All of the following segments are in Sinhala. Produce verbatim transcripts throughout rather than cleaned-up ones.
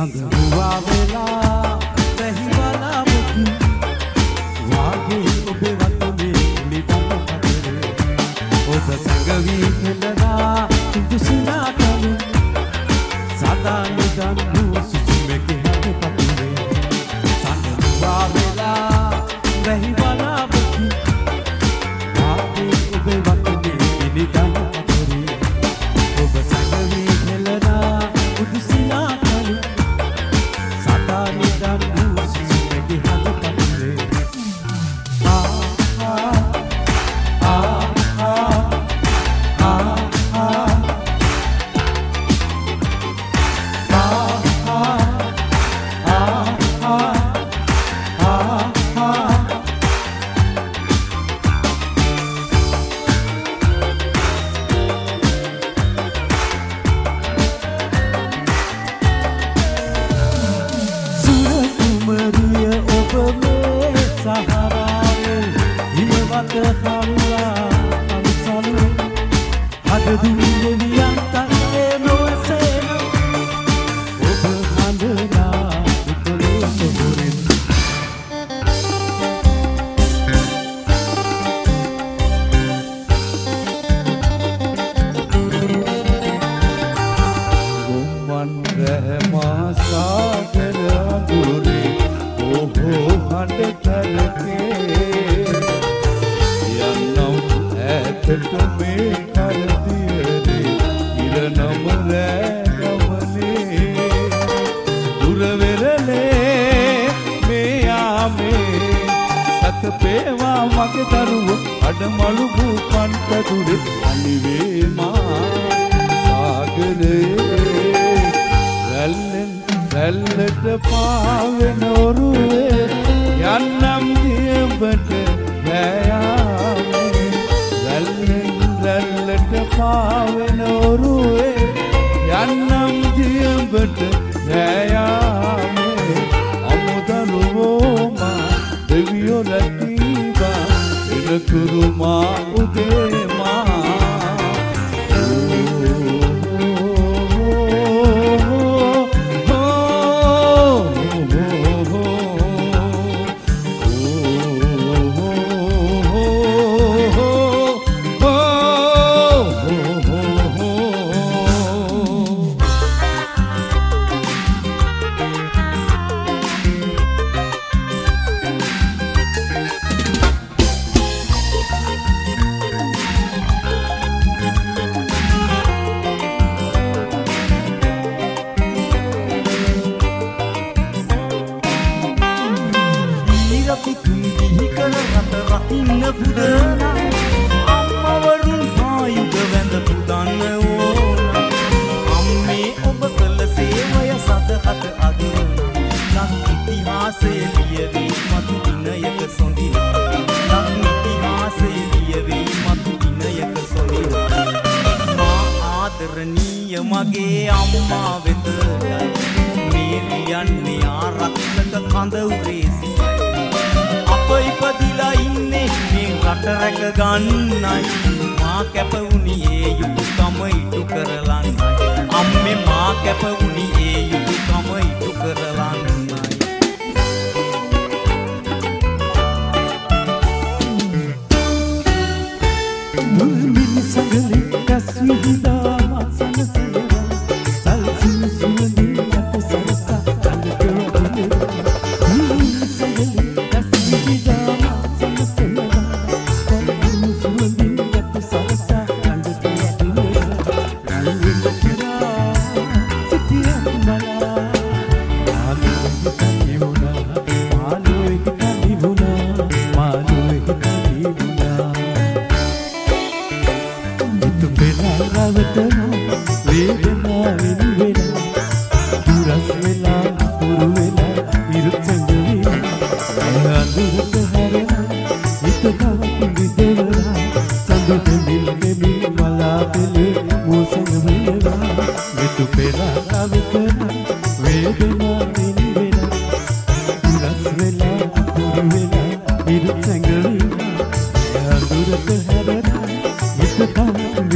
සඳරුවා වෙලා රැහිවලා මුතු වාගේ ඔබේ වතුනේ නිදන් පතරේ ඔබ සැඟවි හෙළනා සුදුසුනා කලු සදා නිදන් වූ සුසුමෙකි හද පතුලේ සඳරුවා වෙලා රැහිවලා මුතු වාගේ ඔබේ වතුනේ නිදන් පතරේ ඔබ සැඟවි හෙළනා සුදුසුනා කලු සදා නිදන් වූ සුසුමෙකි හද පතුලේ ආ ආ ආ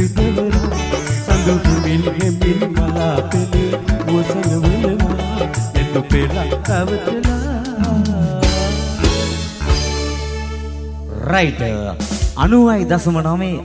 Sandu tu min min mala pele wo sangu මේක පෙළක් පැවතලා රයිට් අනූවයි දශම නවය